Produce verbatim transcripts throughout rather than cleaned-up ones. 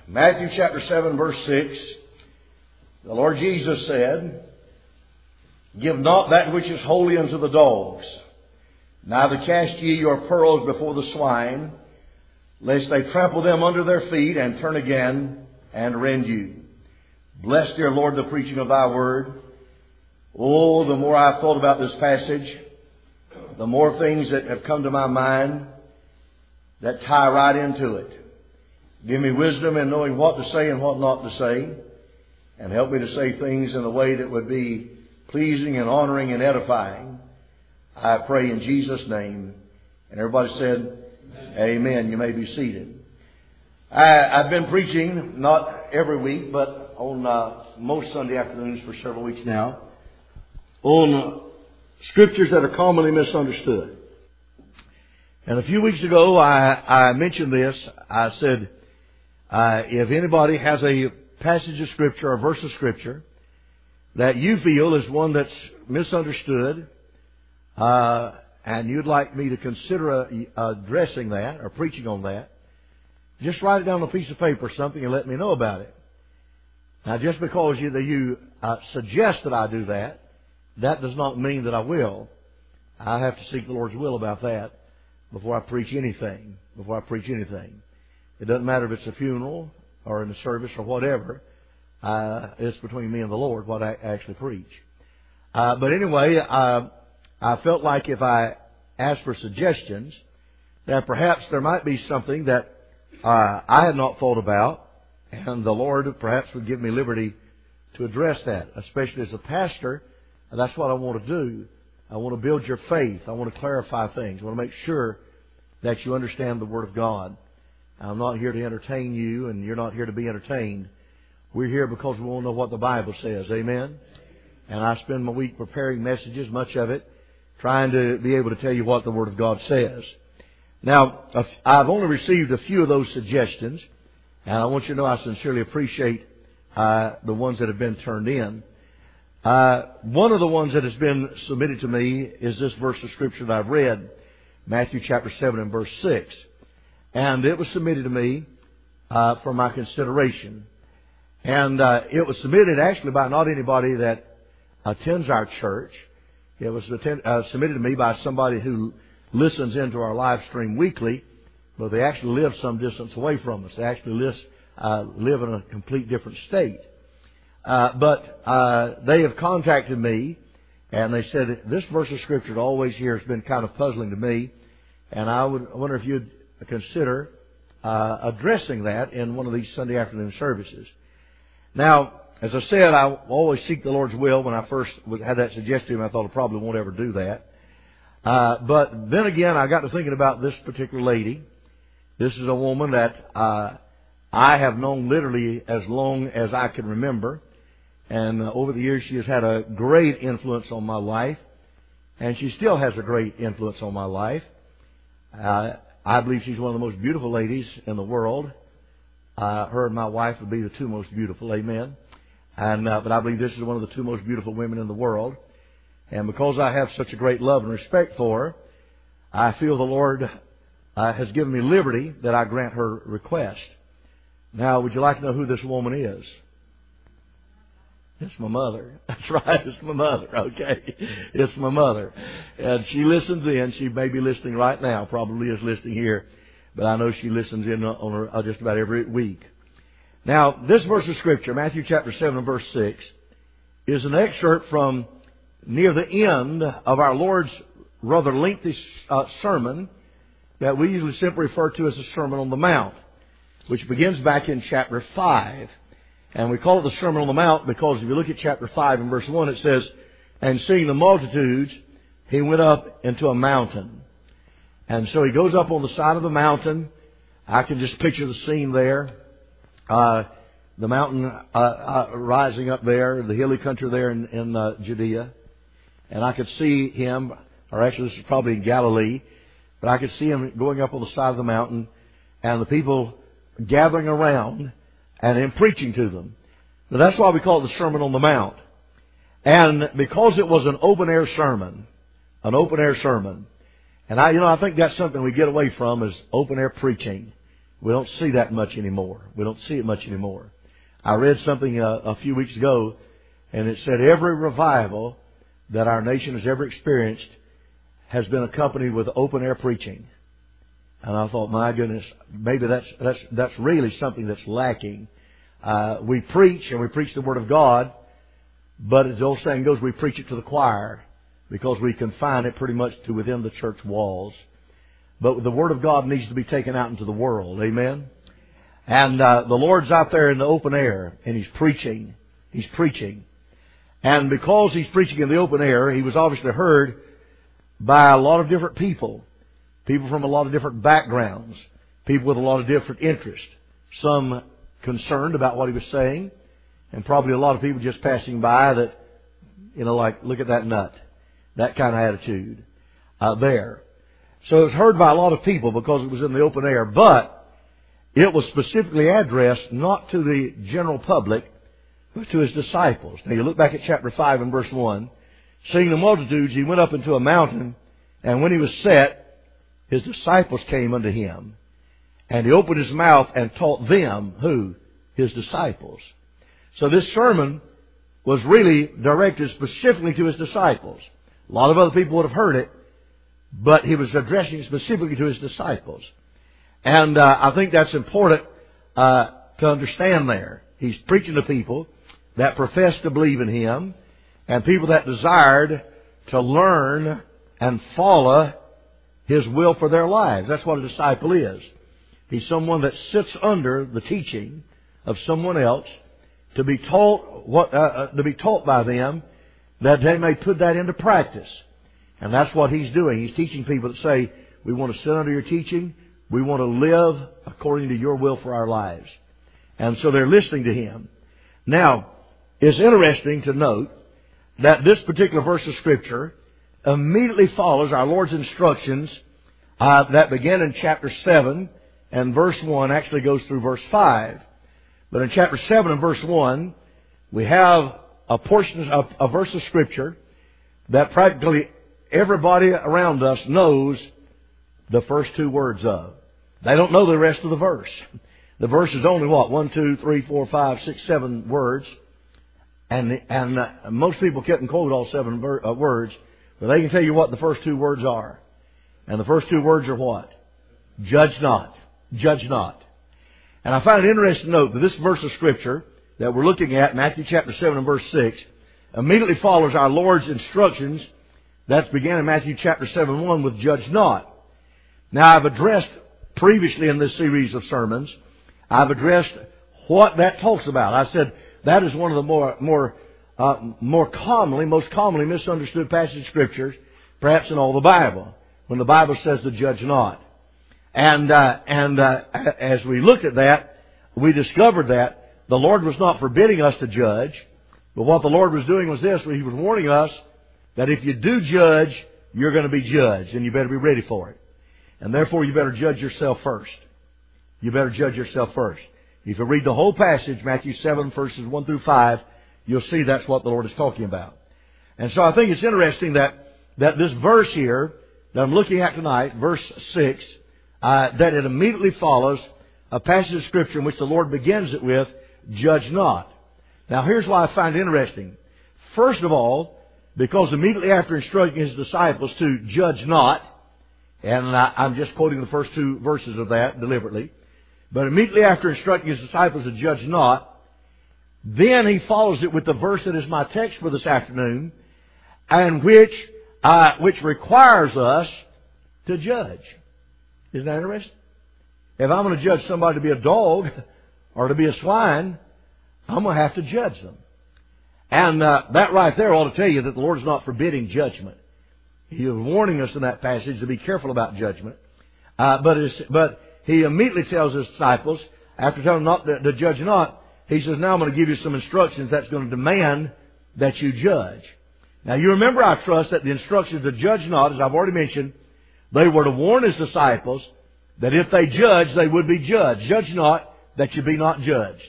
Matthew chapter seven, verse six, the Lord Jesus said, "Give not that which is holy unto the dogs, neither cast ye your pearls before the swine, lest they trample them under their feet, and turn again and rend you." Bless, dear Lord, the preaching of Thy word. Oh, the more I've thought about this passage, the more things that have come to my mind that tie right into it. Give me wisdom in knowing what to say and what not to say, and help me to say things in a way that would be pleasing and honoring and edifying. I pray in Jesus' name. And everybody said, Amen. Amen. You may be seated. I, I've been preaching, not every week, but on uh, most Sunday afternoons for several weeks now, on uh, scriptures that are commonly misunderstood. And a few weeks ago, I, I mentioned this. I said, uh, if anybody has a passage of Scripture or verse of Scripture that you feel is one that's misunderstood, uh, and you'd like me to consider uh, addressing that or preaching on that, just write it down on a piece of paper or something and let me know about it. Now, just because you, that you uh, suggest that I do that, that does not mean that I will. I have to seek the Lord's will about that before I preach anything. Before I preach anything. It doesn't matter if it's a funeral or in a service or whatever. Uh, it's between me and the Lord what I actually preach. Uh, but anyway, uh, I felt like if I asked for suggestions, that perhaps there might be something that uh, I had not thought about, and the Lord perhaps would give me liberty to address that, especially as a pastor. And that's what I want to do. I want to build your faith. I want to clarify things. I want to make sure that you understand the Word of God. I'm not here to entertain you, and you're not here to be entertained. We're here because we want to know what the Bible says. Amen? And I spend my week preparing messages, much of it, trying to be able to tell you what the Word of God says. Now, I've only received a few of those suggestions, and I want you to know I sincerely appreciate uh, the ones that have been turned in. Uh, one of the ones that has been submitted to me is this verse of Scripture that I've read, Matthew chapter seven and verse six. And it was submitted to me uh, for my consideration. And uh, it was submitted actually by not anybody that attends our church. It was attend, uh, submitted to me by somebody who listens into our live stream weekly, but they actually live some distance away from us. They actually live, uh, live in a complete different state. Uh, but uh, they have contacted me, and they said this verse of Scripture always here has been kind of puzzling to me, and I would I wonder if you'd consider uh, addressing that in one of these Sunday afternoon services. Now, as I said, I always seek the Lord's will. When I first had that suggested to him, I thought I probably won't ever do that. Uh, but then again, I got to thinking about this particular lady. This is a woman that uh, I have known literally as long as I can remember. And uh, over the years, she has had a great influence on my life. And she still has a great influence on my life. Uh, I believe she's one of the most beautiful ladies in the world. Uh, her and my wife would be the two most beautiful. Amen. And uh, but I believe this is one of the two most beautiful women in the world. And because I have such a great love and respect for her, I feel the Lord uh, has given me liberty that I grant her request. Now, would you like to know who this woman is? It's my mother. That's right. It's my mother. Okay. It's my mother. And she listens in. She may be listening right now. Probably is listening here. But I know she listens in on her uh, just about every week. Now, this verse of Scripture, Matthew chapter seven and verse six, is an excerpt from near the end of our Lord's rather lengthy uh, sermon that we usually simply refer to as the Sermon on the Mount, which begins back in chapter five. And we call it the Sermon on the Mount because if you look at chapter five and verse one, it says, "And seeing the multitudes, he went up into a mountain." And so he goes up on the side of the mountain. I can just picture the scene there. Uh, the mountain uh, uh, rising up there, the hilly country there in, in uh, Judea. And I could see him, or actually this is probably in Galilee, but I could see him going up on the side of the mountain and the people gathering around and him preaching to them. Now that's why we call it the Sermon on the Mount. And because it was an open-air sermon, an open-air sermon, and I, you know, I think that's something we get away from is open-air preaching. We don't see that much anymore. We don't see it much anymore. I read something uh, a few weeks ago, and it said every revival that our nation has ever experienced has been accompanied with open air preaching. And I thought, my goodness, maybe that's that's that's really something that's lacking. Uh, we preach, and we preach the Word of God, but as the old saying goes, we preach it to the choir because we confine it pretty much to within the church walls. But the Word of God needs to be taken out into the world. Amen? And uh, the Lord's out there in the open air, and He's preaching. He's preaching. And because He's preaching in the open air, He was obviously heard by a lot of different people. People from a lot of different backgrounds. People with a lot of different interests. Some concerned about what He was saying. And probably a lot of people just passing by that, you know, like, look at that nut. That kind of attitude uh, there. So it was heard by a lot of people because it was in the open air. But it was specifically addressed not to the general public, but to His disciples. Now you look back at chapter five and verse one. Seeing the multitudes, He went up into a mountain, and when He was set, His disciples came unto Him. And He opened His mouth and taught them, who? His disciples. So this sermon was really directed specifically to His disciples. A lot of other people would have heard it, but He was addressing specifically to His disciples. And uh, I think that's important uh, to understand there. He's preaching to people that profess to believe in Him and people that desired to learn and follow His will for their lives. That's what a disciple is. He's someone that sits under the teaching of someone else to be taught what uh, uh, to be taught by them, that they may put that into practice. And that's what He's doing. He's teaching people that say, we want to sit under your teaching. We want to live according to your will for our lives. And so they're listening to Him. Now, it's interesting to note that this particular verse of Scripture immediately follows our Lord's instructions uh, that begin in chapter seven, and verse one actually goes through verse five. But in chapter seven and verse one, we have a portion of a verse of Scripture that practically everybody around us knows the first two words of. They don't know the rest of the verse. The verse is only what? One, two, three, four, five, six, seven words. And and uh, most people can't quote all seven ver- uh, words, but they can tell you what the first two words are. And the first two words are what? Judge not. Judge not. And I find it interesting to note that this verse of Scripture that we're looking at, Matthew chapter seven and verse six, immediately follows our Lord's instructions that's began in Matthew chapter seven one with judge not. Now I've addressed previously in this series of sermons, I've addressed what that talks about. I said that is one of the more more uh, more commonly, most commonly misunderstood passages of Scriptures, perhaps in all the Bible, when the Bible says to judge not. And uh, and uh, as we looked at that, we discovered that the Lord was not forbidding us to judge, but what the Lord was doing was this: He was warning us that if you do judge, you're going to be judged, and you better be ready for it. And therefore, you better judge yourself first. You better judge yourself first. If you read the whole passage, Matthew seven, verses one through five, you'll see that's what the Lord is talking about. And so I think it's interesting that, that this verse here that I'm looking at tonight, verse six, uh, that it immediately follows a passage of Scripture in which the Lord begins it with, judge not. Now here's why I find it interesting. First of all, because immediately after instructing His disciples to judge not, and I'm just quoting the first two verses of that deliberately, but immediately after instructing His disciples to judge not, then He follows it with the verse that is my text for this afternoon, and which uh, which requires us to judge. Isn't that interesting? If I'm going to judge somebody to be a dog or to be a swine, I'm going to have to judge them. And uh, that right there ought to tell you that the Lord is not forbidding judgment. He is warning us in that passage to be careful about judgment. Uh, but it's, but He immediately tells His disciples, after telling them not to, to judge not, He says, now I'm going to give you some instructions that's going to demand that you judge. Now you remember, I trust, that the instructions to judge not, as I've already mentioned, they were to warn His disciples that if they judged, they would be judged. Judge not, that you be not judged.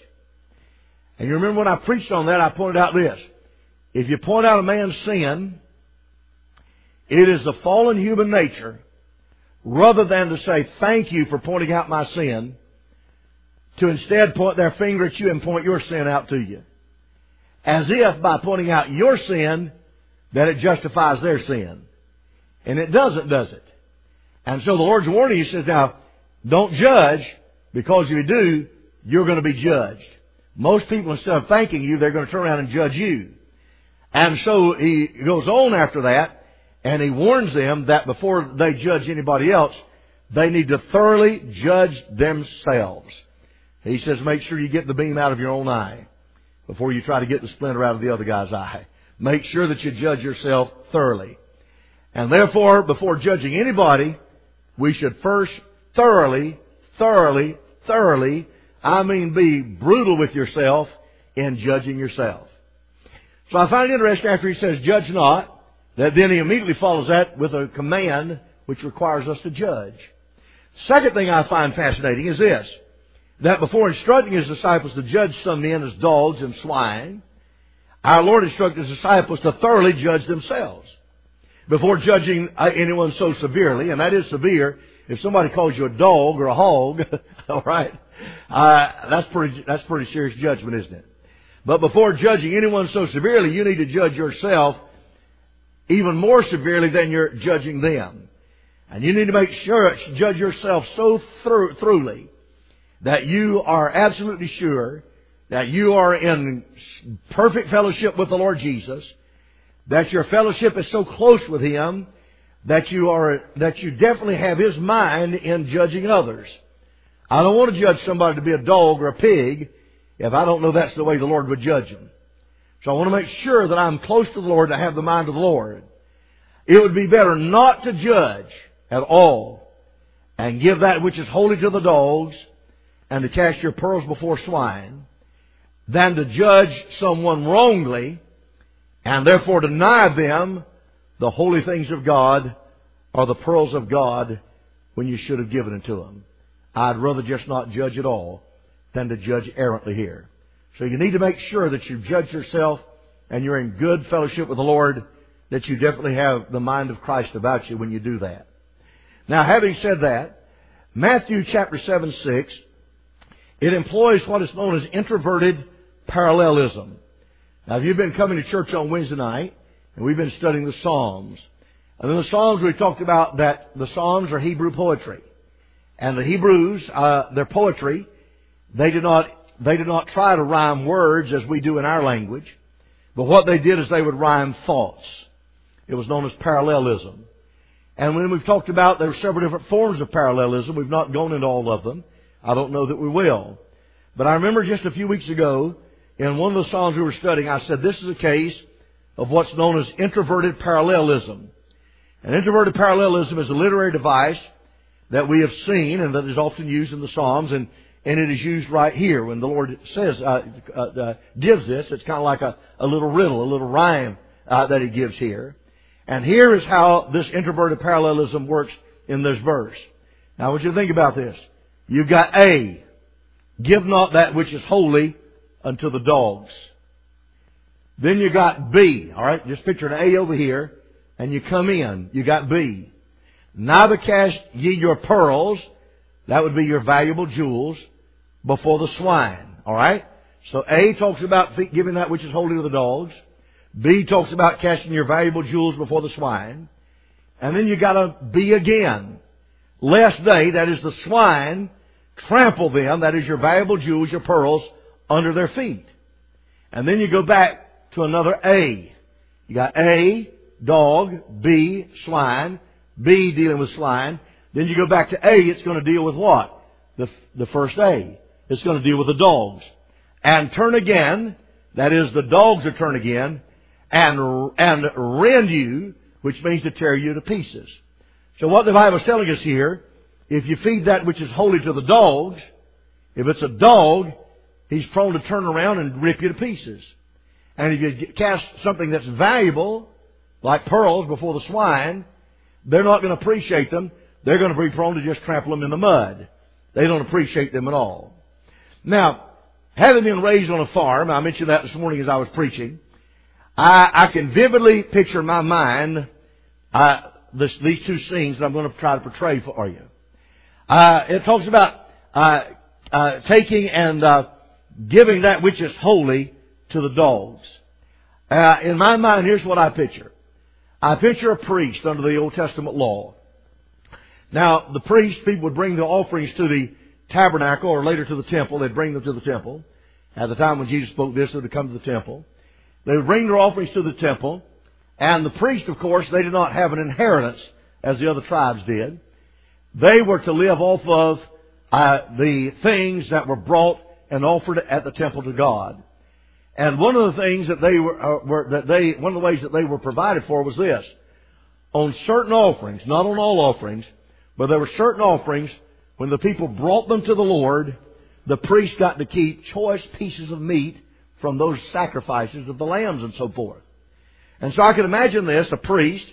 And you remember when I preached on that, I pointed out this. If you point out a man's sin, it is the fallen human nature, rather than to say, thank you for pointing out my sin, to instead point their finger at you and point your sin out to you. As if by pointing out your sin, that it justifies their sin. And it doesn't, does it? And so the Lord's warning you, says, now, don't judge, because if you do, you're going to be judged. Most people, instead of thanking you, they're going to turn around and judge you. And so he goes on after that, and he warns them that before they judge anybody else, they need to thoroughly judge themselves. He says, make sure you get the beam out of your own eye before you try to get the splinter out of the other guy's eye. Make sure that you judge yourself thoroughly. And therefore, before judging anybody, we should first thoroughly, thoroughly, thoroughly, I mean be brutal with yourself in judging yourself. So I find it interesting after he says, judge not, that then he immediately follows that with a command which requires us to judge. Second thing I find fascinating is this, that before instructing His disciples to judge some men as dogs and swine, our Lord instructed His disciples to thoroughly judge themselves before judging anyone so severely, and that is severe. If somebody calls you a dog or a hog, all right, uh, that's pretty, that's pretty serious judgment, isn't it? But before judging anyone so severely, you need to judge yourself even more severely than you're judging them. And you need to make sure, judge yourself so through, thoroughly that you are absolutely sure that you are in perfect fellowship with the Lord Jesus, that your fellowship is so close with Him that you are, that you definitely have His mind in judging others. I don't want to judge somebody to be a dog or a pig if I don't know that's the way the Lord would judge them. So I want to make sure that I'm close to the Lord and I have the mind of the Lord. It would be better not to judge at all and give that which is holy to the dogs and to cast your pearls before swine than to judge someone wrongly and therefore deny them the holy things of God or the pearls of God when you should have given it to them. I'd rather just not judge at all than to judge errantly here. So you need to make sure that you judge yourself and you're in good fellowship with the Lord, that you definitely have the mind of Christ about you when you do that. Now, having said that, Matthew chapter seven, six, it employs what is known as introverted parallelism. Now, if you've been coming to church on Wednesday night, and we've been studying the Psalms, and in the Psalms we talked about that the Psalms are Hebrew poetry. And the Hebrews, uh, their poetry, they did not, they did not try to rhyme words as we do in our language, but what they did is they would rhyme thoughts. It was known as parallelism. And when we've talked about, there are several different forms of parallelism. We've not gone into all of them. I don't know that we will. But I remember just a few weeks ago, in one of the Psalms we were studying, I said this is a case of what's known as introverted parallelism. And introverted parallelism is a literary device that we have seen and that is often used in the Psalms, and, and it is used right here when the Lord says, uh, uh, uh, gives this. It's kind of like a, a little riddle, a little rhyme uh, that He gives here. And here is how this introverted parallelism works in this verse. Now I want you to think about this. You've got A, give not that which is holy unto the dogs. Then you got B, all right? Just picture an A over here, and you come in. You got B. Neither cast ye your pearls, that would be your valuable jewels, before the swine, all right? So A talks about giving that which is holy to the dogs. B talks about casting your valuable jewels before the swine. And then you got a B again. Lest they, that is the swine, trample them, that is your valuable jewels, your pearls, under their feet. And then you go back to another A. You got A, dog, B, swine, B dealing with swine. Then you go back to A, it's going to deal with what? The, the first A. It's going to deal with the dogs. And turn again, that is the dogs are turn again, and, and rend you, which means to tear you to pieces. So what the Bible is telling us here, if you feed that which is holy to the dogs, if it's a dog, he's prone to turn around and rip you to pieces. And if you cast something that's valuable, like pearls, before the swine, they're not going to appreciate them. They're going to be prone to just trample them in the mud. They don't appreciate them at all. Now, having been raised on a farm, I mentioned that this morning as I was preaching, I, I can vividly picture in my mind uh, this, these two scenes that I'm going to try to portray for you. Uh, it talks about uh, uh, taking and uh, giving that which is holy to the dogs. Uh, in my mind, here's what I picture. I picture a priest under the Old Testament law. Now, the priest, people would bring the offerings to the tabernacle or later to the temple. They'd bring them to the temple. At the time when Jesus spoke this, they would come to the temple. They would bring their offerings to the temple. And the priest, of course, they did not have an inheritance as the other tribes did. They were to live off of uh, the things that were brought and offered at the temple to God. And one of the things that they were, uh, were that they one of the ways that they were provided for was this: on certain offerings, not on all offerings, but there were certain offerings when the people brought them to the Lord, the priest got to keep choice pieces of meat from those sacrifices of the lambs and so forth. And so I can imagine this: a priest,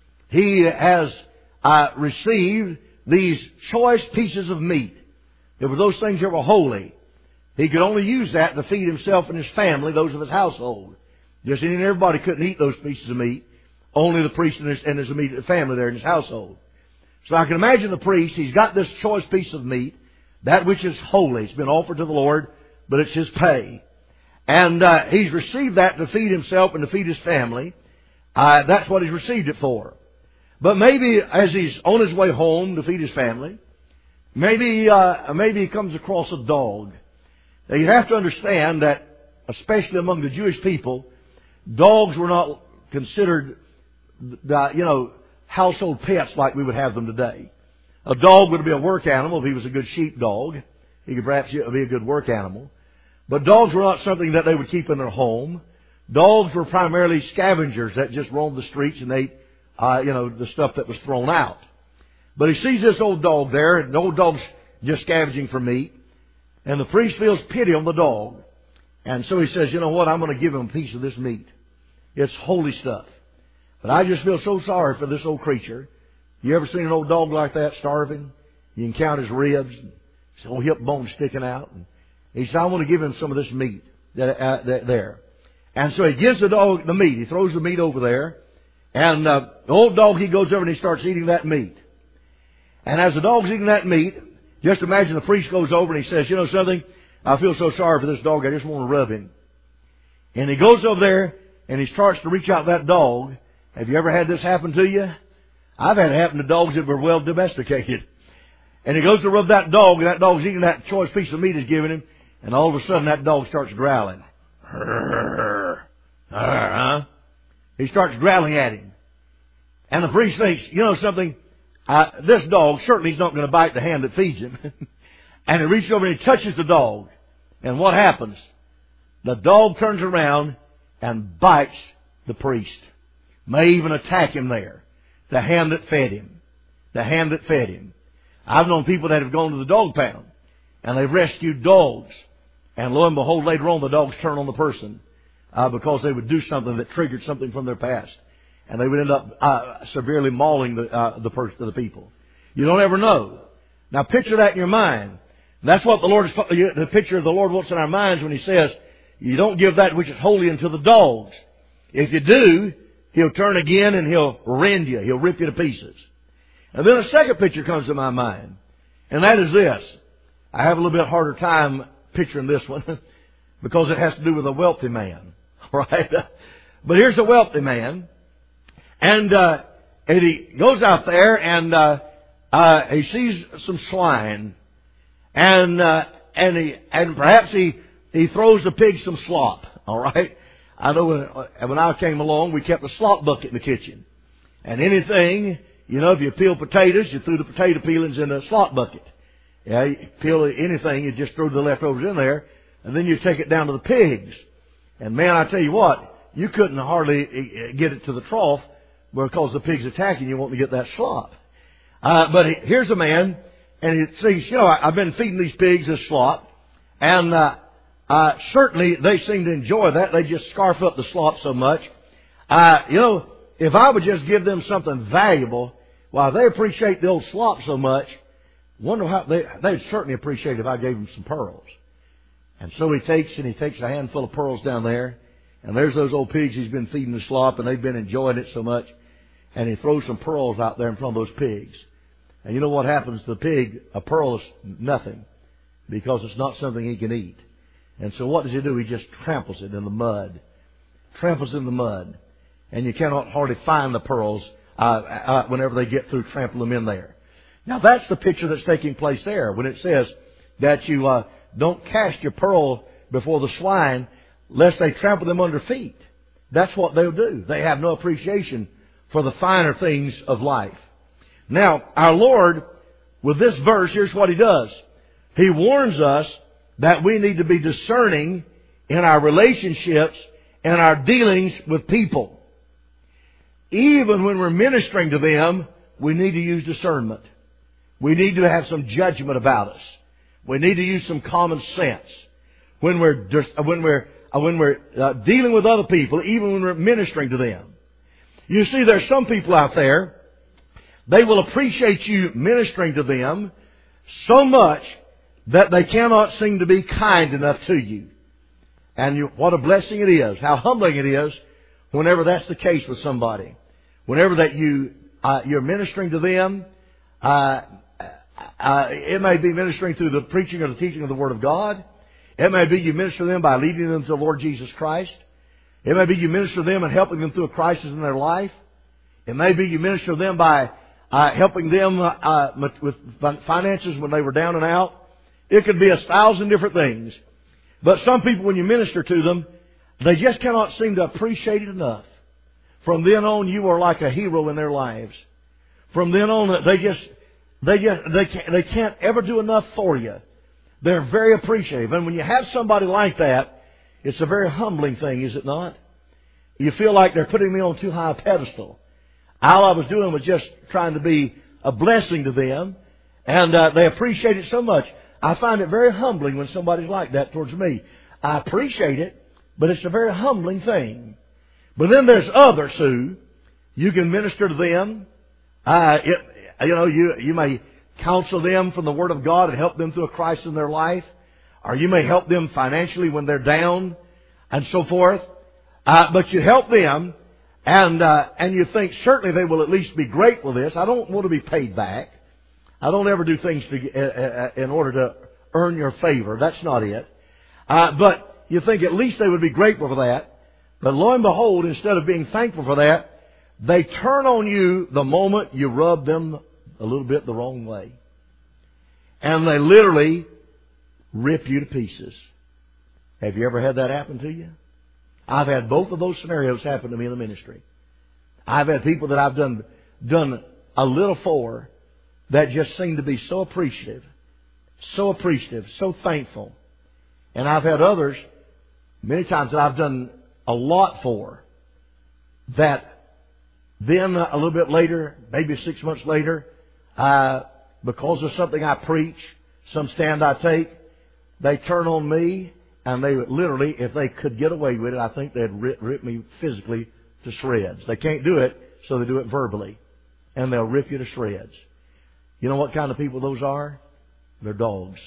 he has uh, received these choice pieces of meat. It were those things that were holy. He could only use that to feed himself and his family, those of his household. Just any and everybody couldn't eat those pieces of meat. Only the priest and his, and his immediate family there in his household. So I can imagine the priest, he's got this choice piece of meat, that which is holy. It's been offered to the Lord, but it's his pay. And uh, he's received that to feed himself and to feed his family. Uh, that's what he's received it for. But maybe as he's on his way home to feed his family, maybe uh, maybe he comes across a dog. Now you have to understand that, especially among the Jewish people, dogs were not considered, uh, you know, household pets like we would have them today. A dog would be a work animal if he was a good sheep dog. He could perhaps be a good work animal. But dogs were not something that they would keep in their home. Dogs were primarily scavengers that just roamed the streets and ate, uh, you know, the stuff that was thrown out. But he sees this old dog there, and the old dog's just scavenging for meat. And the priest feels pity on the dog. And so he says, you know what, I'm going to give him a piece of this meat. It's holy stuff. But I just feel so sorry for this old creature. You ever seen an old dog like that starving? You can count his ribs, his old hip bone sticking out. And he said, I want to give him some of this meat that, uh, that there. And so he gives the dog the meat. He throws the meat over there. And uh, the old dog, he goes over and he starts eating that meat. And as the dog's eating that meat, just imagine the priest goes over and he says, you know something? I feel so sorry for this dog, I just want to rub him. And he goes over there and he starts to reach out that dog. Have you ever had this happen to you? I've had it happen to dogs that were well domesticated. And he goes to rub that dog, and that dog's eating that choice piece of meat he's giving him, and all of a sudden that dog starts growling. Huh? He starts growling at him. And the priest thinks, you know something? Uh, this dog, certainly he's not going to bite the hand that feeds him. And he reaches over and he touches the dog. And what happens? The dog turns around and bites the priest. May even attack him there. The hand that fed him. The hand that fed him. I've known people that have gone to the dog pound and they've rescued dogs. And lo and behold, later on the dogs turn on the person uh, because they would do something that triggered something from their past. And they would end up uh, severely mauling the uh, the person, the people. You don't ever know. Now picture that in your mind. And that's what the Lord is, the picture of the Lord wants in our minds when He says, you don't give that which is holy unto the dogs. If you do, He'll turn again and He'll rend you. He'll rip you to pieces. And then a second picture comes to my mind. And that is this. I have a little bit harder time picturing this one because it has to do with a wealthy man. Right? But here's a wealthy man. And, uh, and he goes out there and, uh, uh, he sees some swine. And, uh, and he, and perhaps he, he throws the pig some slop. All right? I know when, when I came along, we kept a slop bucket in the kitchen. And anything, you know, if you peel potatoes, you threw the potato peelings in the slop bucket. Yeah, you peel anything, you just throw the leftovers in there. And then you take it down to the pigs. And man, I tell you what, you couldn't hardly get it to the trough because the pig's attacking you, wanting to get that slop. Uh, but he, here's a man, and he thinks, you know, I, I've been feeding these pigs this slop, and uh, uh, certainly they seem to enjoy that. They just scarf up the slop so much. Uh, you know, if I would just give them something valuable, while they appreciate the old slop so much, wonder how they, they'd certainly appreciate if I gave them some pearls. And so he takes and he takes a handful of pearls down there, and there's those old pigs he's been feeding the slop, and they've been enjoying it so much. And he throws some pearls out there in front of those pigs. And you know what happens to the pig? A pearl is nothing. because it's not something he can eat. And so what does he do? He just tramples it in the mud. Tramples in the mud. And you cannot hardly find the pearls uh, uh, whenever they get through trampling them in there. Now that's the picture that's taking place there when it says that you uh, don't cast your pearl before the swine lest they trample them under feet. That's what they'll do. They have no appreciation for the finer things of life. Now, our Lord, with this verse, here's what He does. He warns us that we need to be discerning in our relationships and our dealings with people. Even when we're ministering to them, we need to use discernment. We need to have some judgment about us. We need to use some common sense. When we're, when we're, when we're uh, dealing with other people, even when we're ministering to them. You see, there's some people out there, they will appreciate you ministering to them so much that they cannot seem to be kind enough to you. And you, what a blessing it is, how humbling it is whenever that's the case with somebody. Whenever that you, uh, you're ministering to them, uh, uh, it may be ministering through the preaching or the teaching of the Word of God. It may be you minister to them by leading them to the Lord Jesus Christ. It may be you minister to them and helping them through a crisis in their life. It may be you minister to them by uh, helping them uh, with finances when they were down and out. It could be a thousand different things. But some people, when you minister to them, they just cannot seem to appreciate it enough. From then on, you are like a hero in their lives. From then on, they just they just they can't, they can't ever do enough for you. They're very appreciative. And when you have somebody like that, it's a very humbling thing, is it not? You feel like they're putting me on too high a pedestal. All I was doing was just trying to be a blessing to them. And uh, they appreciate it so much. I find it very humbling when somebody's like that towards me. I appreciate it, but it's a very humbling thing. But then there's others who you can minister to them. Uh, it, you know, you, you may counsel them from the Word of God and help them through a crisis in their life. Or you may help them financially when they're down and so forth. Uh, but you help them and, uh, and you think certainly they will at least be grateful for this. I don't want to be paid back. I don't ever do things to, uh, uh, in order to earn your favor. That's not it. Uh, but you think at least they would be grateful for that. But lo and behold, instead of being thankful for that, they turn on you the moment you rub them a little bit the wrong way. And they literally rip you to pieces. Have you ever had that happen to you? I've had both of those scenarios happen to me in the ministry. I've had people that I've done, done a little for that just seem to be so appreciative, so appreciative, so thankful. And I've had others, many times that I've done a lot for, that then a little bit later, maybe six months later, uh, because of something I preach, some stand I take, they turn on me, and they would literally, if they could get away with it, I think they'd rip, rip me physically to shreds. They can't do it, so they do it verbally. And they'll rip you to shreds. You know what kind of people those are? They're dogs.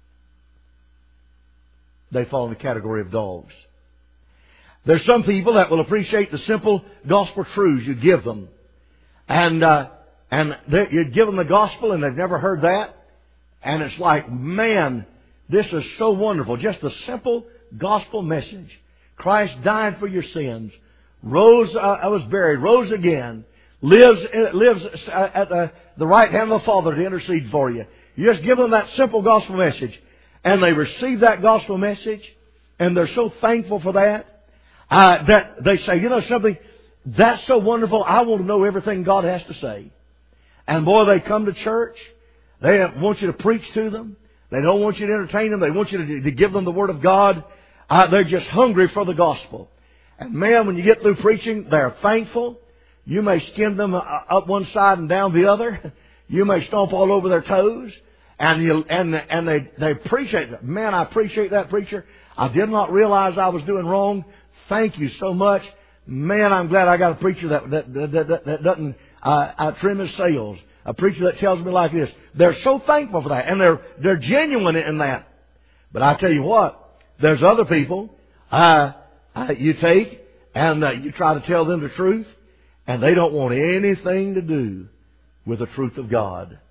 They fall in the category of dogs. There's some people that will appreciate the simple gospel truths you give them. And, uh, and they, you give them the gospel and they've never heard that. And it's like, man, this is so wonderful. Just a simple gospel message. Christ died for your sins. Rose, uh, I was buried, rose again. Lives, lives at the, the right hand of the Father to intercede for you. You just give them that simple gospel message. And they receive that gospel message. And they're so thankful for that. Uh, that they say, you know something, that's so wonderful. I want to know everything God has to say. And boy, they come to church. They want you to preach to them. They don't want you to entertain them. They want you to, to give them the Word of God. Uh, they're just hungry for the gospel. And man, when you get through preaching, they're thankful. You may skin them up one side and down the other. You may stomp all over their toes. And you, and, and they, they appreciate it. Man, I appreciate that preacher. I did not realize I was doing wrong. Thank you so much. Man, I'm glad I got a preacher that, that, that, that, that doesn't uh, uh, trim his sails. A preacher that tells me like this. They're so thankful for that. And they're, they're genuine in that. But I tell you what, there's other people uh, uh, you take and uh, you try to tell them the truth. And they don't want anything to do with the truth of God.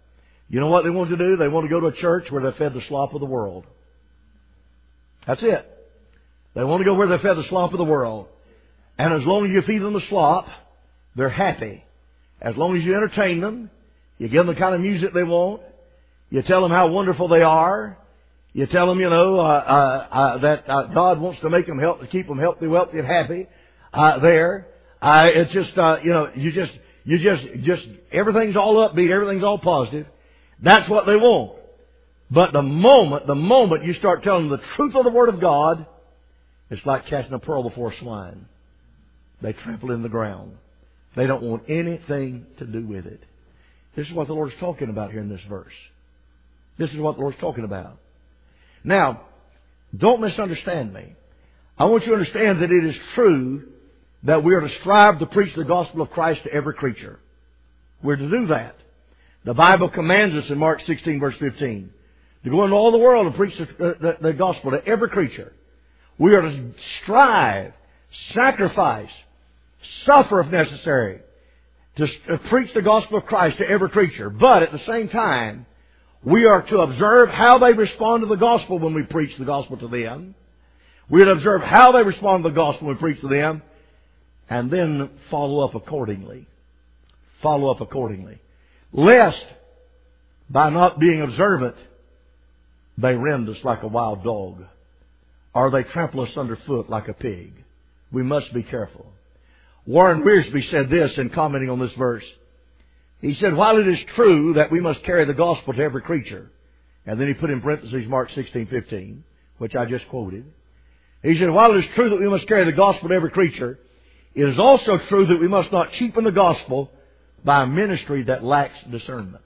You know what they want to do? They want to go to a church where they're fed the slop of the world. That's it. They want to go where they're fed the slop of the world. And as long as you feed them the slop, they're happy. As long as you entertain them, you give them the kind of music they want, you tell them how wonderful they are, you tell them, you know, uh, uh, uh, that uh, God wants to make them help, to keep them healthy, wealthy, and happy. Uh, there, uh, it's just, uh, you know, you just, you just, just everything's all upbeat, everything's all positive. That's what they want. But the moment, the moment you start telling them the truth of the Word of God, it's like casting a pearl before swine. They trample in the ground. They don't want anything to do with it. This is what the Lord's talking about here in this verse. This is what the Lord's talking about. Now, don't misunderstand me. I want you to understand that it is true that we are to strive to preach the gospel of Christ to every creature. We're to do that. The Bible commands us in Mark sixteen, verse fifteen, to go into all the world and preach the, the, the gospel to every creature. We are to strive, sacrifice, suffer if necessary, to, to preach the gospel of Christ to every creature. But at the same time, we are to observe how they respond to the gospel when we preach the gospel to them. We are to observe how they respond to the gospel when we preach to them, and then follow up accordingly. Follow up accordingly. Lest, by not being observant, they rend us like a wild dog, or they trample us underfoot like a pig. We must be careful. Warren Wiersbe said this in commenting on this verse. He said, while it is true that we must carry the gospel to every creature, and then he put in parentheses Mark sixteen fifteen, which I just quoted. He said, while it is true that we must carry the gospel to every creature, it is also true that we must not cheapen the gospel by a ministry that lacks discernment.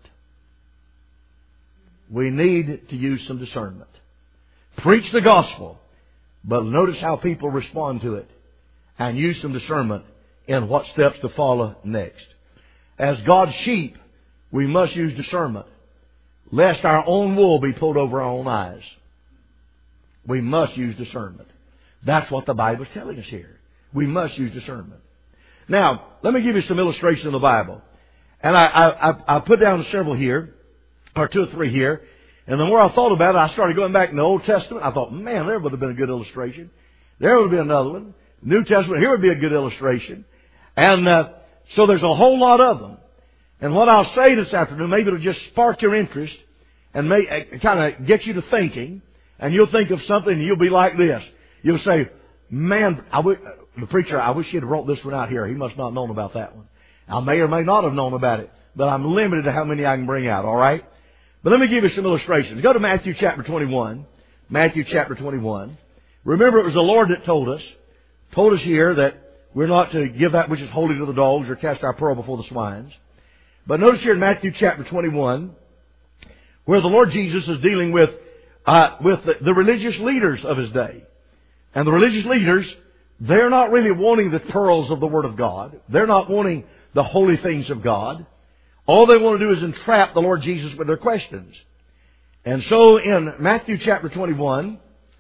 We need to use some discernment. Preach the gospel, but notice how people respond to it, and use some discernment in what steps to follow next. As God's sheep, we must use discernment, lest our own wool be pulled over our own eyes. We must use discernment. That's what the Bible is telling us here. We must use discernment. Now, let me give you some illustration of the Bible. And I, I, I put down several here, or two or three here. And the more I thought about it, I started going back in the Old Testament. I thought, man, there would have been a good illustration. There would be another one. New Testament, here would be a good illustration. And uh, so there's a whole lot of them. And what I'll say this afternoon, maybe it'll just spark your interest and may uh, kind of get you to thinking. And you'll think of something and you'll be like this. You'll say, man, I w- the preacher, I wish he had brought this one out here. He must not have known about that one. I may or may not have known about it. But I'm limited to how many I can bring out, all right? But let me give you some illustrations. Go to Matthew chapter twenty-one. Matthew chapter twenty-one. Remember, it was the Lord that told us, told us here that we're not to give that which is holy to the dogs or cast our pearl before the swines. But notice here in Matthew chapter twenty-one, where the Lord Jesus is dealing with, uh, with the, the religious leaders of His day. And the religious leaders, they're not really wanting the pearls of the Word of God. They're not wanting the holy things of God. All they want to do is entrap the Lord Jesus with their questions. And so in Matthew chapter twenty-one,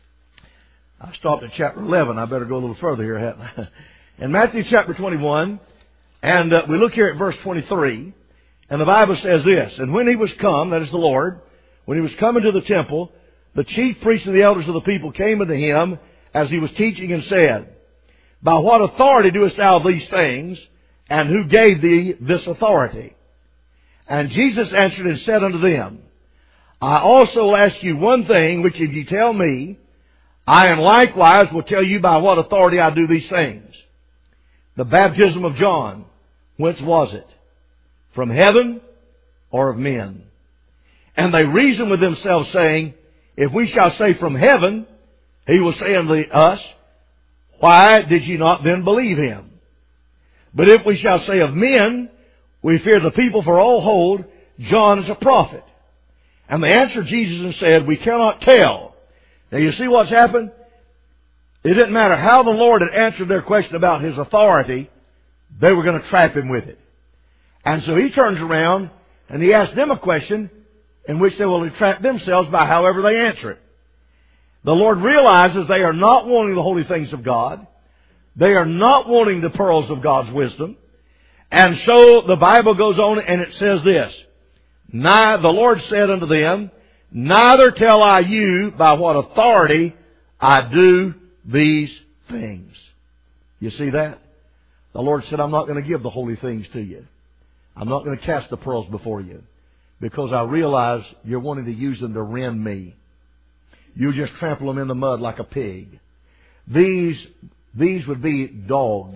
I stopped at chapter eleven. I better go a little further here, hadn't I? In Matthew chapter twenty-one, and uh, we look here at verse twenty-three, and the Bible says this, and when He was come, that is the Lord, when He was come into the temple, the chief priests and the elders of the people came unto Him as He was teaching and said, by what authority doest thou these things, and who gave thee this authority? And Jesus answered and said unto them, I also ask you one thing, which if you tell me, I and likewise will tell you by what authority I do these things. The baptism of John, whence was it? From heaven or of men? And they reasoned with themselves, saying, if we shall say from heaven, He will say unto us, why did ye not then believe Him? But if we shall say of men, we fear the people, for all hold John is a prophet. And they answered Jesus and said, we cannot tell. Now you see what's happened? It didn't matter how the Lord had answered their question about His authority, they were going to trap Him with it. And so He turns around and He asks them a question in which they will entrap themselves by however they answer it. The Lord realizes they are not wanting the holy things of God. They are not wanting the pearls of God's wisdom. And so the Bible goes on and it says this. Neither, the Lord said unto them, neither tell I you by what authority I do these things. You see that? The Lord said, I'm not going to give the holy things to you. I'm not going to cast the pearls before you, because I realize you're wanting to use them to rend me. You just trample them in the mud like a pig. These, these would be dogs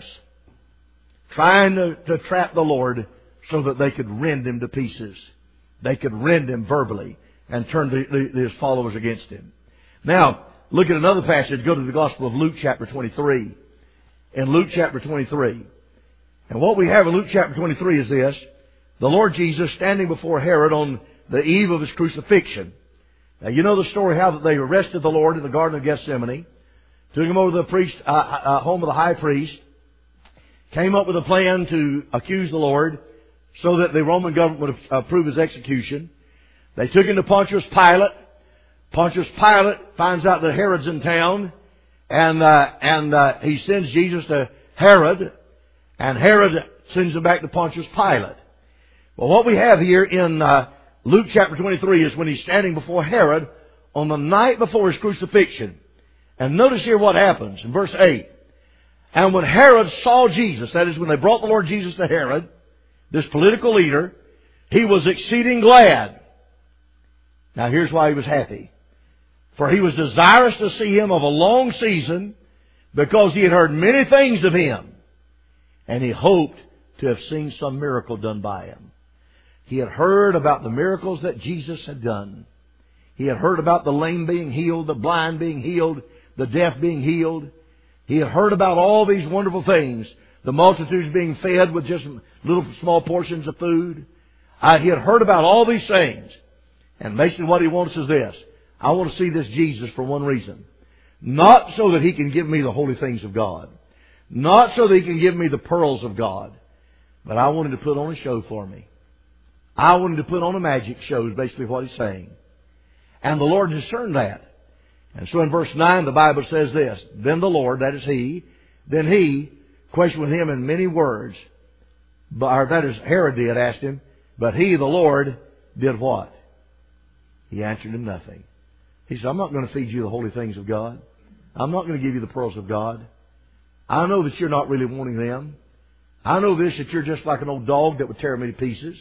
trying to, to trap the Lord so that they could rend Him to pieces. They could rend Him verbally and turn the, the, His followers against Him. Now, look at another passage. Go to the Gospel of Luke chapter twenty-three. In Luke chapter twenty-three. And what we have in Luke chapter twenty-three is this. The Lord Jesus standing before Herod on the eve of His crucifixion. Now, you know the story how that they arrested the Lord in the Garden of Gethsemane, took Him over to the priest, uh, uh, home of the high priest, came up with a plan to accuse the Lord so that the Roman government would approve His execution. They took Him to Pontius Pilate. Pontius Pilate finds out that Herod's in town, and uh, and uh, he sends Jesus to Herod, and Herod sends him back to Pontius Pilate. Well, what we have here in uh, Luke chapter twenty-three is when He's standing before Herod on the night before His crucifixion. And notice here what happens in verse eight. And when Herod saw Jesus, that is when they brought the Lord Jesus to Herod, this political leader, he was exceeding glad. Now here's why he was happy. For he was desirous to see Him of a long season, because he had heard many things of Him. And he hoped to have seen some miracle done by Him. He had heard about the miracles that Jesus had done. He had heard about the lame being healed, the blind being healed, the deaf being healed. He had heard about all these wonderful things. The multitudes being fed with just little small portions of food. Uh, he had heard about all these things. And basically what he wants is this. I want to see this Jesus for one reason. Not so that He can give me the holy things of God. Not so that He can give me the pearls of God. But I wanted to put on a show for me. I wanted to put on a magic show is basically what he's saying. And the Lord discerned that. And so in verse nine the Bible says this. Then the Lord, that is He, then He questioned with him in many words. Or that is Herod did, asked Him. But He, the Lord, did what? He answered him nothing. He said, I'm not going to feed you the holy things of God. I'm not going to give you the pearls of God. I know that you're not really wanting them. I know this, that you're just like an old dog that would tear me to pieces.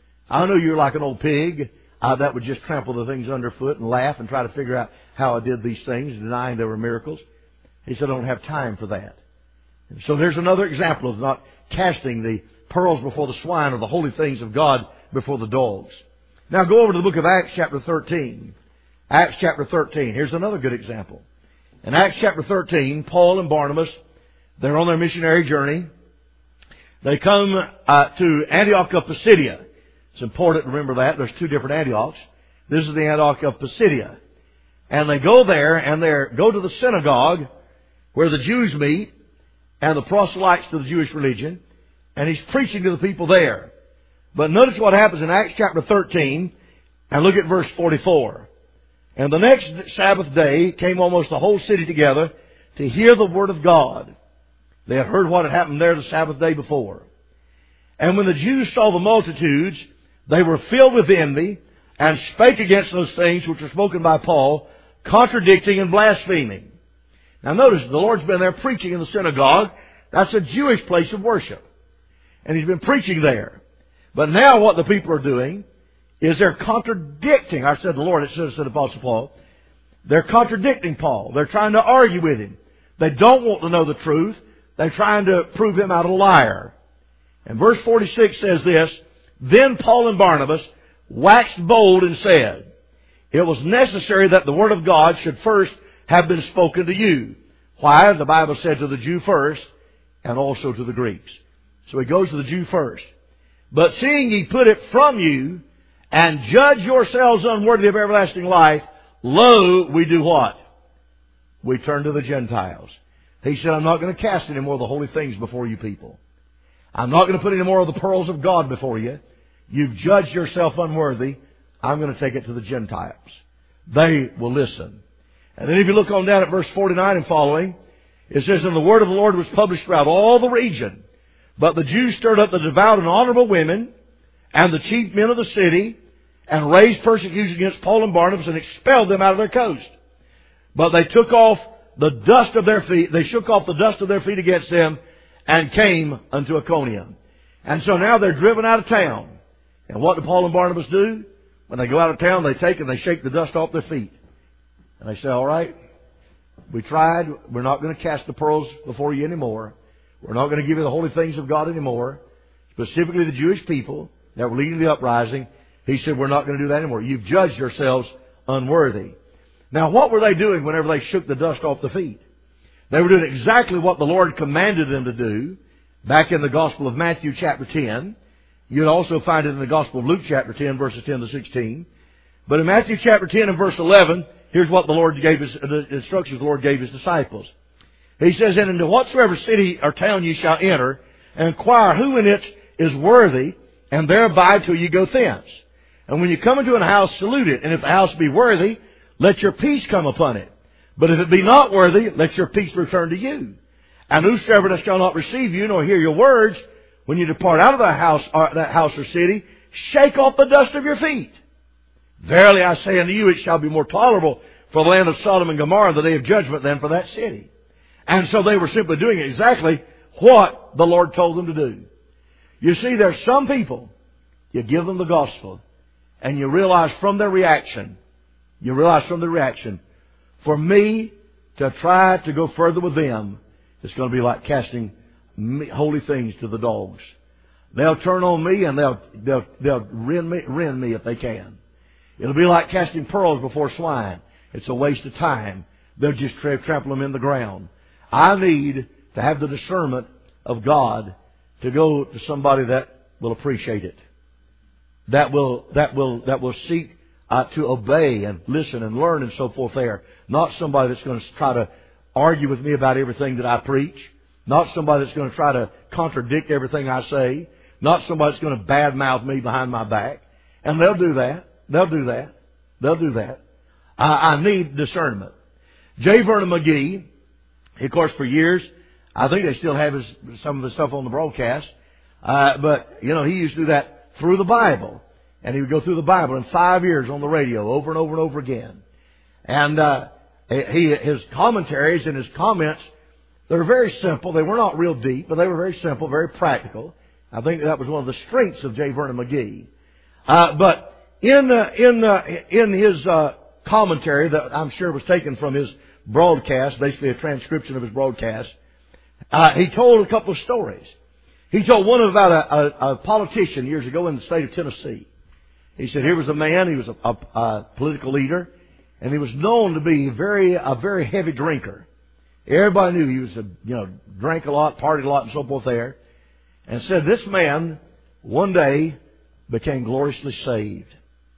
I know you're like an old pig uh, that would just trample the things underfoot and laugh and try to figure out how I did these things, denying there were miracles. He said, I don't have time for that. And so there's another example of not casting the pearls before the swine or the holy things of God before the dogs. Now go over to the book of Acts chapter thirteen. Acts chapter thirteen. Here's another good example. In Acts chapter thirteen, Paul and Barnabas, they're on their missionary journey. They come uh, to Antioch of Pisidia. It's important to remember that. There's two different Antiochs. This is the Antioch of Pisidia. And they go there and they go to the synagogue where the Jews meet and the proselytes to the Jewish religion. And he's preaching to the people there. But notice what happens in Acts chapter thirteen, and look at verse forty-four. And the next Sabbath day came almost the whole city together to hear the word of God. They had heard what had happened there the Sabbath day before. And when the Jews saw the multitudes, they were filled with envy, and spake against those things which were spoken by Paul, contradicting and blaspheming. Now notice, the Lord's been there preaching in the synagogue. That's a Jewish place of worship. And He's been preaching there. But now what the people are doing is they're contradicting. I said the Lord, it says to the Apostle Paul. They're contradicting Paul. They're trying to argue with him. They don't want to know the truth. They're trying to prove him out a liar. And verse forty-six says this. Then Paul and Barnabas waxed bold and said, it was necessary that the word of God should first have been spoken to you. Why? The Bible said to the Jew first and also to the Greeks. So he goes to the Jew first. But seeing ye put it from you, and judge yourselves unworthy of everlasting life, lo, we do what? We turn to the Gentiles. He said, I'm not going to cast any more of the holy things before you people. I'm not going to put any more of the pearls of God before you. You've judged yourself unworthy. I'm going to take it to the Gentiles. They will listen. And then if you look on down at verse forty-nine and following, it says, and the word of the Lord was published throughout all the region. But the Jews stirred up the devout and honorable women and the chief men of the city, and raised persecution against Paul and Barnabas and expelled them out of their coast. But they took off the dust of their feet, they shook off the dust of their feet against them and came unto Iconium. And so now they're driven out of town. And what do Paul and Barnabas do? When they go out of town, they take and they shake the dust off their feet. And they say, all right, we tried. We're not going to cast the pearls before you anymore. We're not going to give you the holy things of God anymore. Specifically the Jewish people that were leading the uprising. He said, we're not going to do that anymore. You've judged yourselves unworthy. Now, what were they doing whenever they shook the dust off the feet? They were doing exactly what the Lord commanded them to do back in the Gospel of Matthew chapter ten. You'd also find it in the Gospel of Luke chapter ten, verses ten to sixteen. But in Matthew chapter ten and verse eleven, here's what the Lord gave his, the instructions the Lord gave his disciples. He says, and into whatsoever city or town ye shall enter, and inquire who in it is worthy, and there abide till you go thence. And when you come into an house, salute it. And if the house be worthy, let your peace come upon it. But if it be not worthy, let your peace return to you. And whosoever that shall not receive you, nor hear your words, when you depart out of that house, or that house or city, shake off the dust of your feet. Verily I say unto you, it shall be more tolerable for the land of Sodom and Gomorrah the day of judgment than for that city. And so they were simply doing exactly what the Lord told them to do. You see, there's some people, you give them the gospel, and you realize from their reaction, you realize from their reaction, for me to try to go further with them, it's going to be like casting holy things to the dogs. They'll turn on me and they'll they'll they'll rend me, rend me if they can. It'll be like casting pearls before swine. It's a waste of time. They'll just tra- trample them in the ground. I need to have the discernment of God to go to somebody that will appreciate it, that will that will that will seek uh, to obey and listen and learn and so forth. There, not somebody that's going to try to argue with me about everything that I preach. Not somebody that's going to try to contradict everything I say. Not somebody that's going to badmouth me behind my back. And they'll do that. They'll do that. They'll do that. I, I need discernment. J. Vernon McGee, of course, for years, I think they still have his, some of his stuff on the broadcast. Uh, but, you know, he used to do that through the Bible. And he would go through the Bible in five years on the radio over and over and over again. And uh, he, his commentaries and his comments, they were very simple. They were not real deep, but they were very simple, very practical. I think that was one of the strengths of J. Vernon McGee. Uh, but in uh, in uh, in his uh, commentary that I'm sure was taken from his broadcast, basically a transcription of his broadcast, uh, he told a couple of stories. He told one about a, a, a politician years ago in the state of Tennessee. He said here was a man. He was a, a, a political leader, and he was known to be very a very heavy drinker. Everybody knew he was a, you know, drank a lot, partied a lot, and so forth there. And said this man one day became gloriously saved.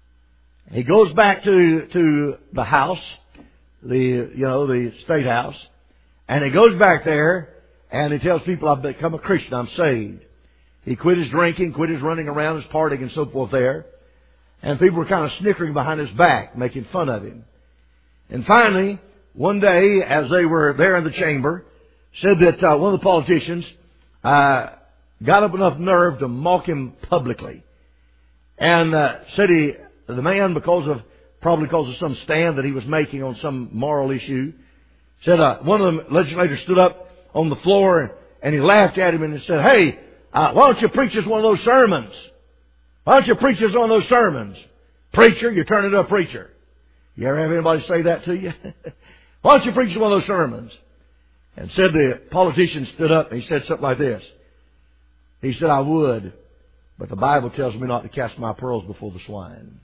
He goes back to to the house, the you know the state house, and he goes back there and he tells people, "I've become a Christian. I'm saved." He quit his drinking, quit his running around, his partying, and so forth there. And people were kind of snickering behind his back, making fun of him. And finally, one day, as they were there in the chamber, said that uh, one of the politicians uh, got up enough nerve to mock him publicly, and uh, said he, the man, because of probably because of some stand that he was making on some moral issue, said uh, one of the legislators stood up on the floor and, and he laughed at him and he said, "Hey, uh, why don't you preach us one of those sermons? Why don't you preach us one of those sermons? Preacher, you're turning into a preacher." You ever have anybody say that to you? "Why don't you preach one of those sermons?" And said the politician stood up and he said something like this. He said, "I would, but the Bible tells me not to cast my pearls before the swine."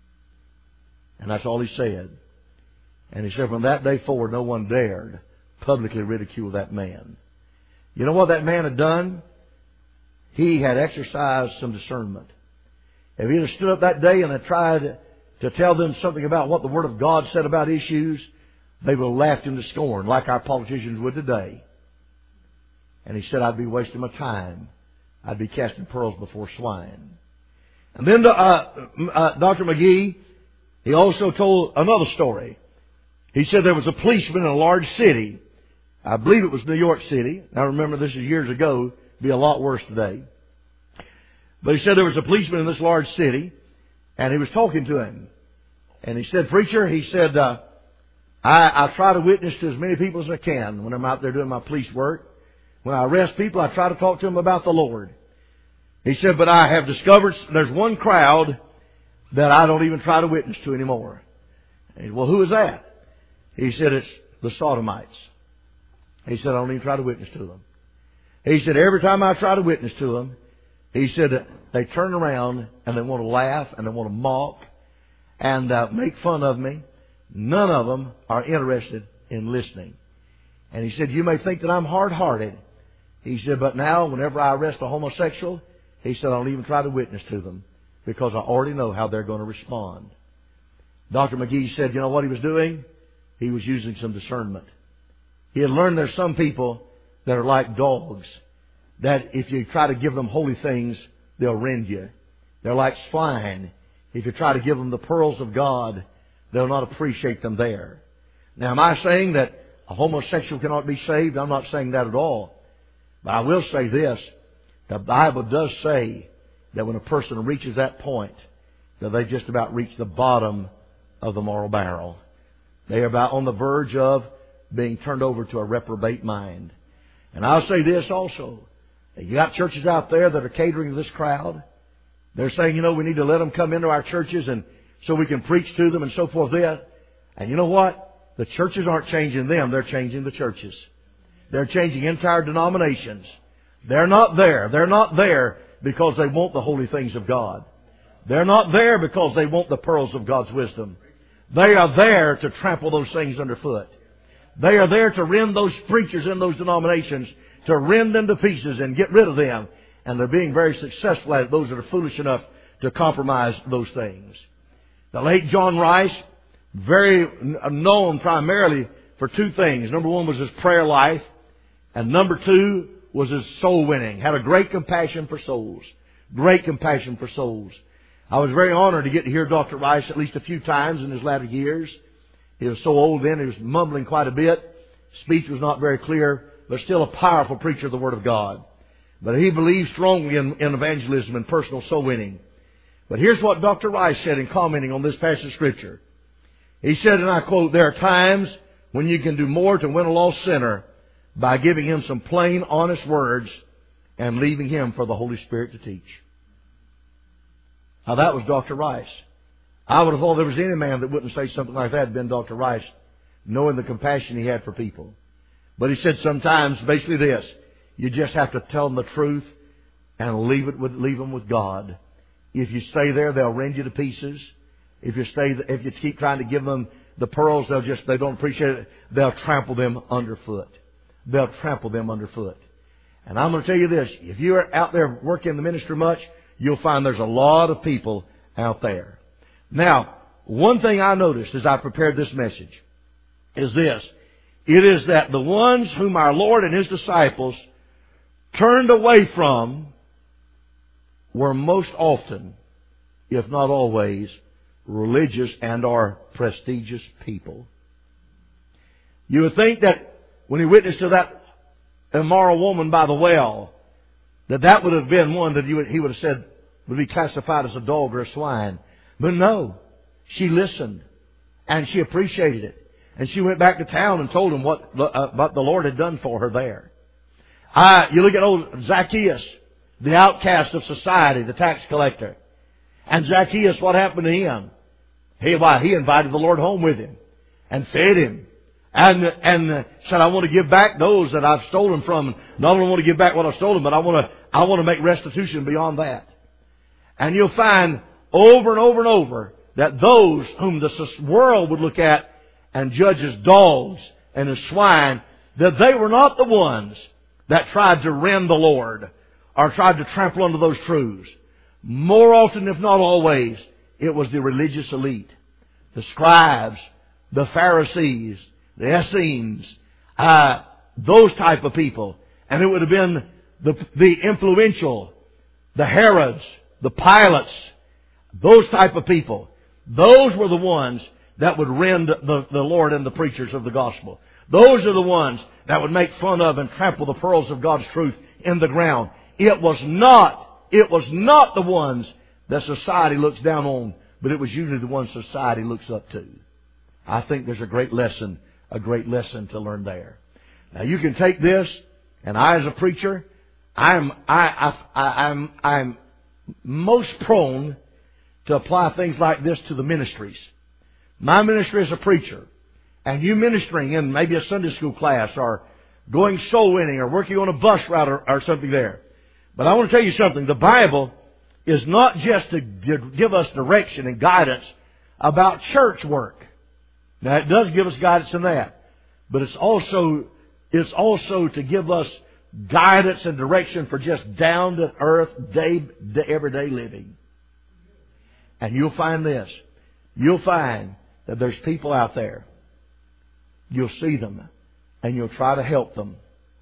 And that's all he said. And he said from that day forward, no one dared publicly ridicule that man. You know what that man had done? He had exercised some discernment. If he had stood up that day and had tried to tell them something about what the Word of God said about issues, they would have laughed him to scorn, like our politicians would today. And he said, "I'd be wasting my time. I'd be casting pearls before swine." And then uh, uh, Doctor McGee, he also told another story. He said there was a policeman in a large city. I believe it was New York City. Now remember, this is years ago. It'd be a lot worse today. But he said there was a policeman in this large city. And he was talking to him. And he said, "Preacher," he said, uh, I, I try to witness to as many people as I can when I'm out there doing my police work. When I arrest people, I try to talk to them about the Lord. He said, "But I have discovered there's one crowd that I don't even try to witness to anymore." And he said, "Well, who is that?" He said, "It's the Sodomites." He said, "I don't even try to witness to them." He said, "Every time I try to witness to them," he said, "they turn around and they want to laugh and they want to mock and uh, make fun of me. None of them are interested in listening." And he said, "You may think that I'm hard-hearted." He said, "But now, whenever I arrest a homosexual," he said, "I don't even try to witness to them because I already know how they're going to respond." Doctor McGee said, you know what he was doing? He was using some discernment. He had learned there's some people that are like dogs, that if you try to give them holy things, they'll rend you. They're like swine. If you try to give them the pearls of God, they'll not appreciate them there. Now, am I saying that a homosexual cannot be saved? I'm not saying that at all. But I will say this. The Bible does say that when a person reaches that point, that they just about reach the bottom of the moral barrel. They are about on the verge of being turned over to a reprobate mind. And I'll say this also. You got churches out there that are catering to this crowd. They're saying, you know, we need to let them come into our churches and so we can preach to them and so forth there. And you know what? The churches aren't changing them. They're changing the churches. They're changing entire denominations. They're not there. They're not there because they want the holy things of God. They're not there because they want the pearls of God's wisdom. They are there to trample those things underfoot. They are there to rend those preachers in those denominations, to rend them to pieces and get rid of them. And they're being very successful at it, those that are foolish enough to compromise those things. The late John Rice, very known primarily for two things. Number one was his prayer life. And number two was his soul winning. Had a great compassion for souls. Great compassion for souls. I was very honored to get to hear Doctor Rice at least a few times in his latter years. He was so old then, he was mumbling quite a bit. Speech was not very clear, but still a powerful preacher of the Word of God. But he believed strongly in, in evangelism and personal soul winning. But here's what Doctor Rice said in commenting on this passage of Scripture. He said, and I quote, "There are times when you can do more to win a lost sinner by giving him some plain, honest words and leaving him for the Holy Spirit to teach." Now that was Doctor Rice. I would have thought there was any man that wouldn't say something like that had been Doctor Rice, knowing the compassion he had for people. But he said sometimes basically this: you just have to tell them the truth and leave it with leave them with God. If you stay there, they'll rend you to pieces. If you stay, if you keep trying to give them the pearls, they'll just they don't appreciate it. They'll trample them underfoot. They'll trample them underfoot. And I'm going to tell you this: if you're out there working in the ministry much, you'll find there's a lot of people out there. Now, one thing I noticed as I prepared this message is this. It is that the ones whom our Lord and His disciples turned away from were most often, if not always, religious and or prestigious people. You would think that when He witnessed to that immoral woman by the well, that that would have been one that He would, he would have said would be classified as a dog or a swine. But no, she listened and she appreciated it. And she went back to town and told him what, uh, what the Lord had done for her there. Uh, you look at old Zacchaeus, the outcast of society, the tax collector. And Zacchaeus, what happened to him? He, why, he invited the Lord home with him and fed him. And, and said, I want to give back those that I've stolen from. Not only want to give back what I've stolen, but I want to, I want to make restitution beyond that. And you'll find over and over and over that those whom the world would look at and judge as dogs and as swine, that they were not the ones that tried to rend the Lord or tried to trample under those truths. More often, if not always, it was the religious elite, the scribes, the Pharisees, the Essenes, uh, those type of people. And it would have been the, the influential, the Herods, the Pilates, those type of people. Those were the ones that would rend the, the Lord and the preachers of the gospel. Those are the ones that would make fun of and trample the pearls of God's truth in the ground. It was not, it was not the ones that society looks down on but it was usually the one society looks up to. I think there's a great lesson, a great lesson to learn there. Now you can take this, and I, as a preacher, I'm I, I, I I'm I'm most prone to apply things like this to the ministries. My ministry as a preacher, and you ministering in maybe a Sunday school class, or going soul winning, or working on a bus route, or, or something there. But I want to tell you something. The Bible is not just to give us direction and guidance about church work. Now, it does give us guidance in that. But it's also, it's also to give us guidance and direction for just down-to-earth, day, everyday living. And you'll find this. You'll find that there's people out there. You'll see them. And you'll try to help them.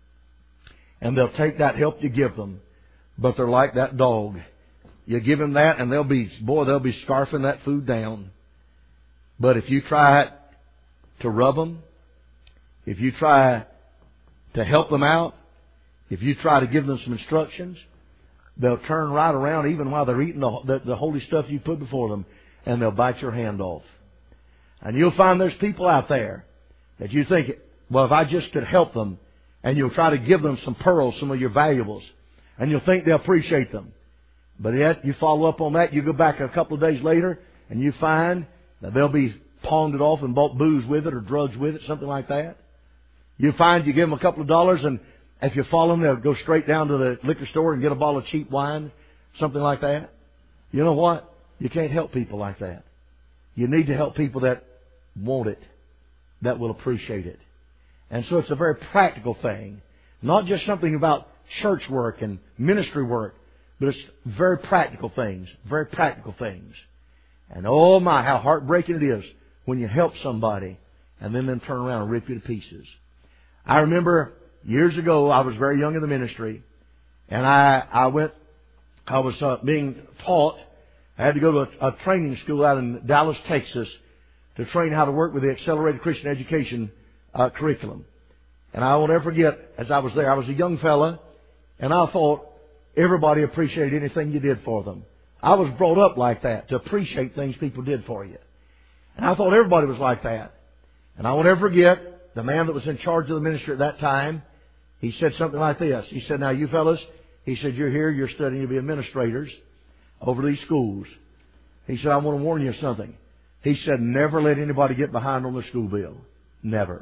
And they'll take that help you give them. But they're like that dog. You give them that and they'll be, boy, they'll be scarfing that food down. But if you try to rub them, if you try to help them out, if you try to give them some instructions, they'll turn right around even while they're eating the, the, the holy stuff you put before them, and they'll bite your hand off. And you'll find there's people out there that you think, well, if I just could help them, and you'll try to give them some pearls, some of your valuables, and you'll think they'll appreciate them. But yet, you follow up on that, you go back a couple of days later, and you find that they'll be pawned it off and bought booze with it or drugs with it, something like that. You find you give them a couple of dollars, and if you follow them, they'll go straight down to the liquor store and get a bottle of cheap wine, something like that. You know what? You can't help people like that. You need to help people that want it, that will appreciate it. And so it's a very practical thing. Not just something about church work and ministry work, but it's very practical things. Very practical things. And oh my, how heartbreaking it is when you help somebody and then them turn around and rip you to pieces. I remember years ago, I was very young in the ministry, and I, I went, I was uh, being taught, I had to go to a, a training school out in Dallas, Texas, to train how to work with the Accelerated Christian Education uh, curriculum. And I won't ever forget, as I was there, I was a young fella, and I thought everybody appreciated anything you did for them. I was brought up like that, to appreciate things people did for you. And I thought everybody was like that. And I won't ever forget, the man that was in charge of the ministry at that time, he said something like this. He said, now you fellas, he said, you're here, you're studying to be administrators over these schools. He said, I want to warn you of something. He said, never let anybody get behind on the school bill. Never.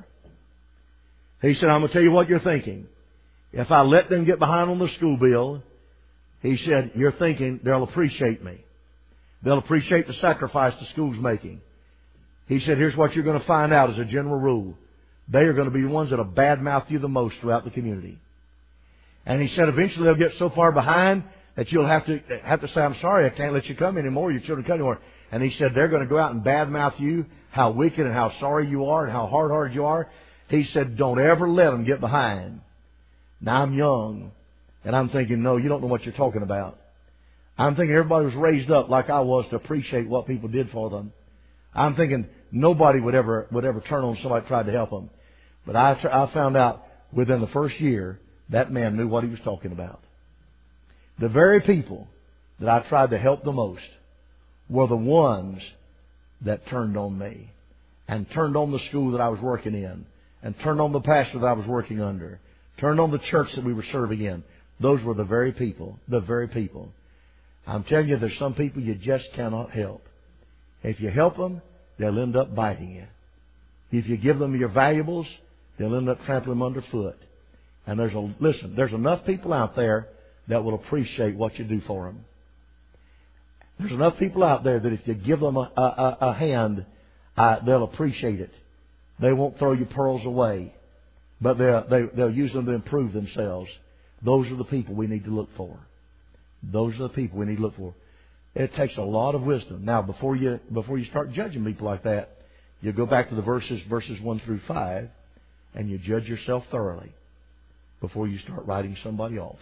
He said, I'm going to tell you what you're thinking. If I let them get behind on the school bill, he said, you're thinking they'll appreciate me. They'll appreciate the sacrifice the school's making. He said, here's what you're going to find out as a general rule. They are going to be the ones that will badmouth you the most throughout the community. And he said, eventually they'll get so far behind that you'll have to have to say, I'm sorry, I can't let you come anymore. Your children come anymore. And he said, they're going to go out and badmouth you, how wicked and how sorry you are and how hard-hearted you are. He said, don't ever let them get behind. Now, I'm young, and I'm thinking, no, you don't know what you're talking about. I'm thinking everybody was raised up like I was to appreciate what people did for them. I'm thinking nobody would ever would ever turn on somebody that tried to help them. But I, I found out within the first year, that man knew what he was talking about. The very people that I tried to help the most were the ones that turned on me and turned on the school that I was working in and turned on the pastor that I was working under, turned on the church that we were serving in. Those were the very people, the very people. I'm telling you, there's some people you just cannot help. If you help them, they'll end up biting you. If you give them your valuables, they'll end up trampling them underfoot. And there's a, listen, there's enough people out there that will appreciate what you do for them. There's enough people out there that if you give them a, a, a hand, uh, they'll appreciate it. They won't throw your pearls away, but they'll, they, they'll use them to improve themselves. Those are the people we need to look for. Those are the people we need to look for. It takes a lot of wisdom. Now, before you before you start judging people like that, you go back to the verses, verses one through five, and you judge yourself thoroughly before you start writing somebody off.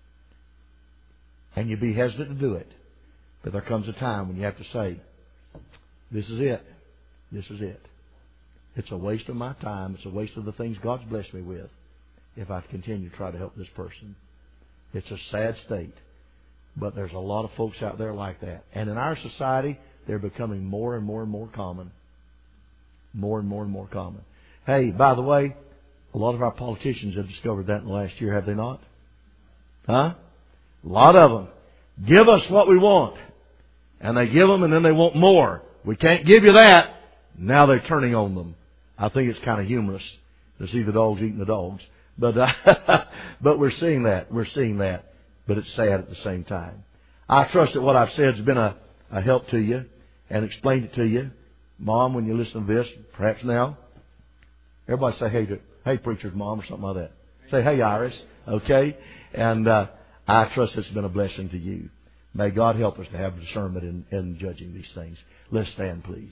And you be hesitant to do it. But there comes a time when you have to say, this is it. This is it. It's a waste of my time. It's a waste of the things God's blessed me with if I continue to try to help this person. It's a sad state. But there's a lot of folks out there like that. And in our society, they're becoming more and more and more common. More and more and more common. Hey, by the way, a lot of our politicians have discovered that in the last year, have they not? Huh? A lot of them. Give us what we want. And they give them and then they want more. We can't give you that. Now they're turning on them. I think it's kind of humorous to see the dogs eating the dogs. But, uh, but we're seeing that. We're seeing that. But it's sad at the same time. I trust that what I've said has been a, a help to you and explained it to you. Mom, when you listen to this, perhaps now, everybody say, hey, to, hey, preacher's mom, or something like that. Say, hey, Iris. Okay? And uh, I trust it's been a blessing to you. May God help us to have discernment in, in judging these things. Let's stand, please.